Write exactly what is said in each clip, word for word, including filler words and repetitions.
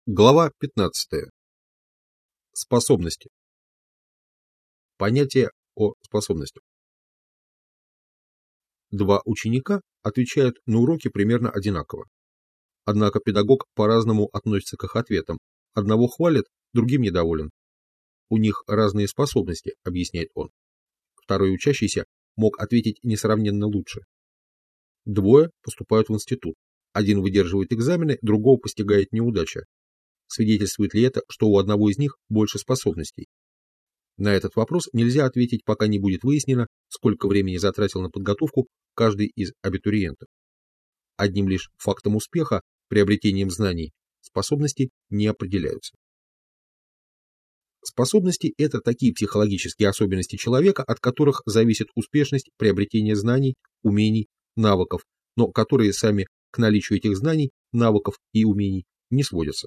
Глава пятнадцатая. Способности. Понятие о способностях. Два ученика отвечают на уроке примерно одинаково. Однако педагог по-разному относится к их ответам. Одного хвалит, другим недоволен. У них разные способности, объясняет он. Второй учащийся мог ответить несравненно лучше. Двое поступают в институт. Один выдерживает экзамены, другого постигает неудача. Свидетельствует ли это, что у одного из них больше способностей? На этот вопрос нельзя ответить, пока не будет выяснено, сколько времени затратил на подготовку каждый из абитуриентов. Одним лишь фактом успеха, приобретением знаний, способности не определяются. Способности – это такие психологические особенности человека, от которых зависит успешность приобретения знаний, умений, навыков, но которые сами к наличию этих знаний, навыков и умений не сводятся.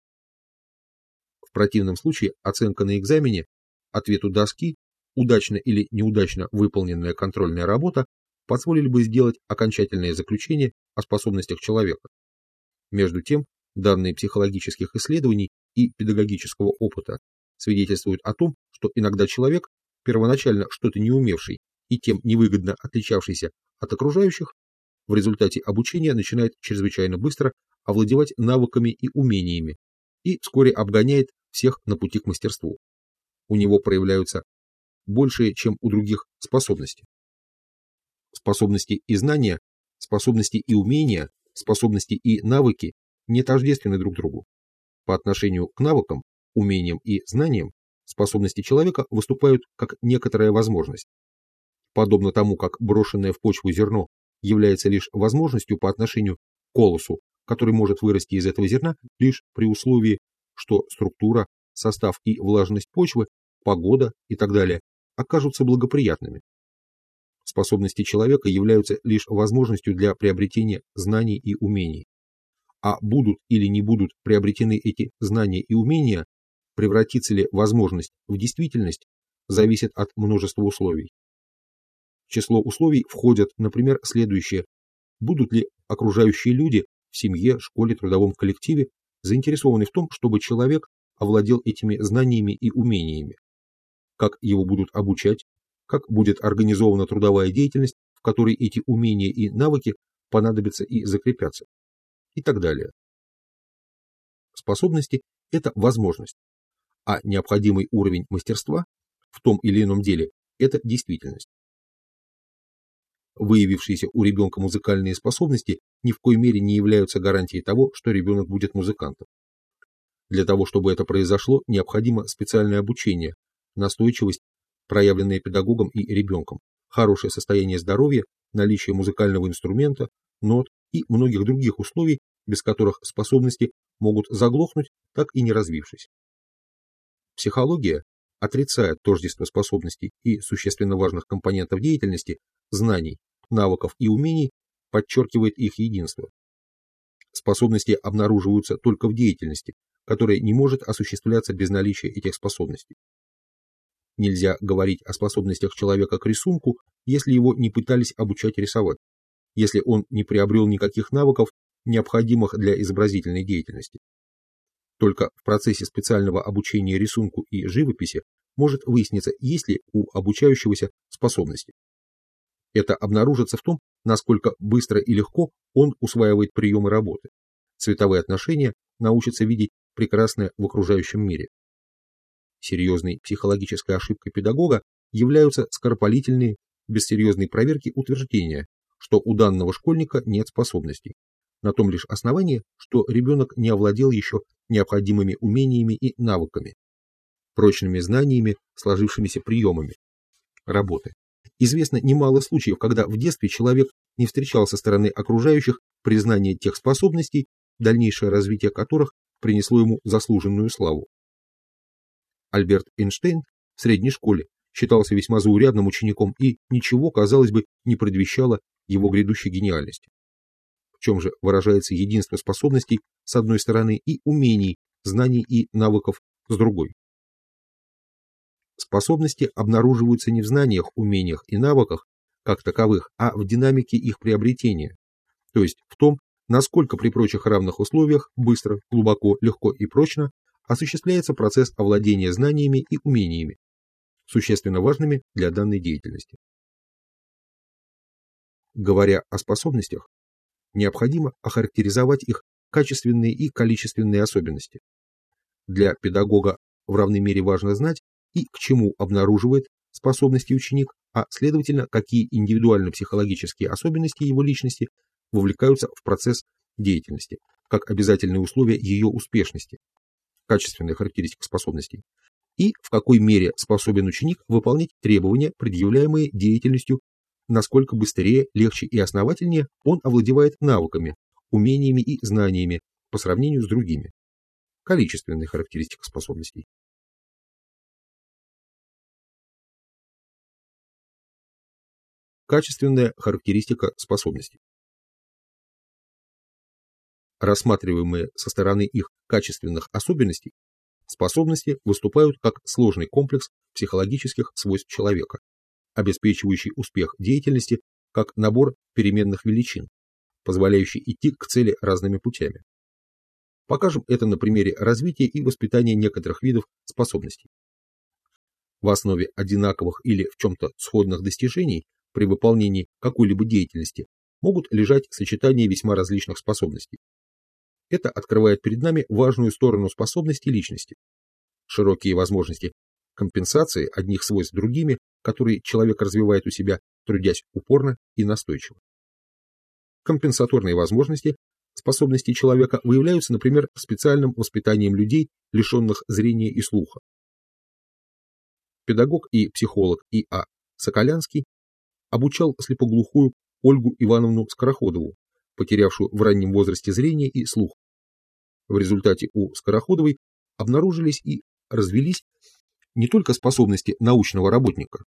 В противном случае оценка на экзамене, ответу доски, удачно или неудачно выполненная контрольная работа позволили бы сделать окончательное заключение о способностях человека. Между тем, данные психологических исследований и педагогического опыта свидетельствуют о том, что иногда человек, первоначально что-то не умевший и тем невыгодно отличавшийся от окружающих, в результате обучения начинает чрезвычайно быстро овладевать навыками и умениями и вскоре обгоняет всех на пути к мастерству. У него проявляются большие, чем у других, способности. Способности и знания, способности и умения, способности и навыки не тождественны друг другу. По отношению к навыкам, умениям и знаниям способности человека выступают как некоторая возможность. Подобно тому, как брошенное в почву зерно является лишь возможностью по отношению к колосу, который может вырасти из этого зерна лишь при условии, что структура, состав и влажность почвы, погода и так далее окажутся благоприятными. Способности человека являются лишь возможностью для приобретения знаний и умений. А будут или не будут приобретены эти знания и умения, превратится ли возможность в действительность, зависит от множества условий. В число условий входят, например, следующие: будут ли окружающие люди в семье, школе, трудовом коллективе заинтересованы в том, чтобы человек овладел этими знаниями и умениями, как его будут обучать, как будет организована трудовая деятельность, в которой эти умения и навыки понадобятся и закрепятся, и так далее. Способности – это возможность, а необходимый уровень мастерства в том или ином деле – это действительность. Выявившиеся у ребенка музыкальные способности ни в коей мере не являются гарантией того, что ребенок будет музыкантом. Для того, чтобы это произошло, необходимо специальное обучение, настойчивость, проявленная педагогом и ребенком, хорошее состояние здоровья, наличие музыкального инструмента, нот и многих других условий, без которых способности могут заглохнуть, так и не развившись. Психология отрицает тождество способностей и существенно важных компонентов деятельности, знаний, навыков и умений, подчеркивает их единство. Способности обнаруживаются только в деятельности, которая не может осуществляться без наличия этих способностей. Нельзя говорить о способностях человека к рисунку, если его не пытались обучать рисовать, если он не приобрел никаких навыков, необходимых для изобразительной деятельности. Только в процессе специального обучения рисунку и живописи может выясниться, есть ли у обучающегося способности. Это обнаружится в том, насколько быстро и легко он усваивает приемы работы, цветовые отношения, научится видеть прекрасное в окружающем мире. Серьезной психологической ошибкой педагога являются скоропалительные, без серьезной проверки утверждения, что у данного школьника нет способностей, на том лишь основании, что ребенок не овладел еще необходимыми умениями и навыками, прочными знаниями, сложившимися приемами работы. Известно немало случаев, когда в детстве человек не встречал со стороны окружающих признания тех способностей, дальнейшее развитие которых принесло ему заслуженную славу. Альберт Эйнштейн в средней школе считался весьма заурядным учеником, и ничего, казалось бы, не предвещало его грядущей гениальности. В чем же выражается единство способностей с одной стороны и умений, знаний и навыков с другой? Способности обнаруживаются не в знаниях, умениях и навыках как таковых, а в динамике их приобретения, то есть в том, насколько при прочих равных условиях быстро, глубоко, легко и прочно осуществляется процесс овладения знаниями и умениями, существенно важными для данной деятельности. Говоря о способностях, необходимо охарактеризовать их качественные и количественные особенности. Для педагога в равной мере важно знать и к чему обнаруживает способности ученик, а следовательно, какие индивидуально-психологические особенности его личности вовлекаются в процесс деятельности, как обязательные условия ее успешности, качественная характеристика способностей, и в какой мере способен ученик выполнять требования, предъявляемые деятельностью, насколько быстрее, легче и основательнее он овладевает навыками, умениями и знаниями по сравнению с другими. Количественная характеристика способностей. Качественная характеристика способностей. Рассматриваемые со стороны их качественных особенностей, способности выступают как сложный комплекс психологических свойств человека, обеспечивающий успех деятельности как набор переменных величин, позволяющий идти к цели разными путями. Покажем это на примере развития и воспитания некоторых видов способностей. В основе одинаковых или в чем-то сходных достижений при выполнении какой-либо деятельности могут лежать сочетания весьма различных способностей. Это открывает перед нами важную сторону способностей личности, широкие возможности компенсации одних свойств другими, которые человек развивает у себя, трудясь упорно и настойчиво. Компенсаторные возможности способностей человека выявляются, например, специальным воспитанием людей, лишенных зрения и слуха. Педагог и психолог И А Соколянский обучал слепоглухую Ольгу Ивановну Скороходову, потерявшую в раннем возрасте зрение и слух. В результате у Скороходовой обнаружились и развились не только способности научного работника,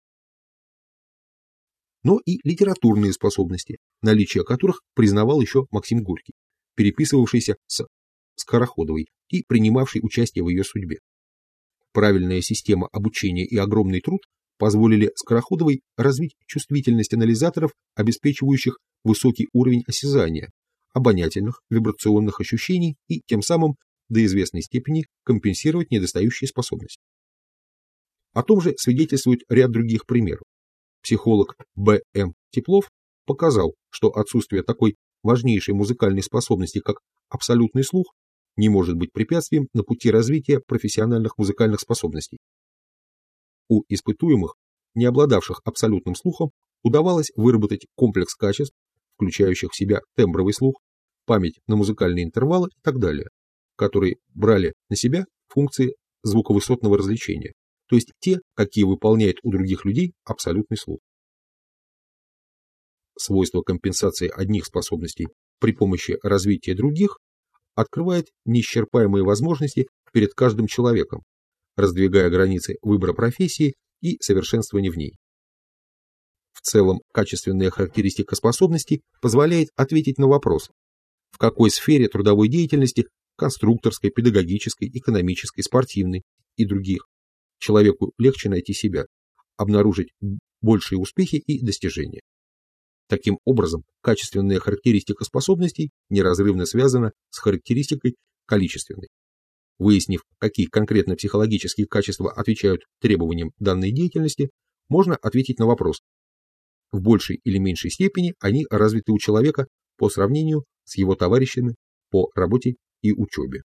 но и литературные способности, наличие которых признавал еще Максим Горький, переписывавшийся с Скороходовой и принимавший участие в ее судьбе. Правильная система обучения и огромный труд позволили Скороходовой развить чувствительность анализаторов, обеспечивающих высокий уровень осязания, обонятельных, вибрационных ощущений и тем самым до известной степени компенсировать недостающие способности. О том же свидетельствует ряд других примеров. Психолог Б М Теплов показал, что отсутствие такой важнейшей музыкальной способности, как абсолютный слух, не может быть препятствием на пути развития профессиональных музыкальных способностей. У испытуемых, не обладавших абсолютным слухом, удавалось выработать комплекс качеств, включающих в себя тембровый слух, память на музыкальные интервалы и так далее, которые брали на себя функции звуковысотного развлечения, то есть те, какие выполняет у других людей абсолютный слух. Свойство компенсации одних способностей при помощи развития других открывает неисчерпаемые возможности перед каждым человеком, раздвигая границы выбора профессии и совершенствования в ней. В целом, качественная характеристика способностей позволяет ответить на вопрос, в какой сфере трудовой деятельности – конструкторской, педагогической, экономической, спортивной и других – человеку легче найти себя, обнаружить большие успехи и достижения. Таким образом, качественная характеристика способностей неразрывно связана с характеристикой количественной. Выяснив, какие конкретно психологические качества отвечают требованиям данной деятельности, можно ответить на вопрос, в большей или меньшей степени они развиты у человека по сравнению с его товарищами по работе и учебе.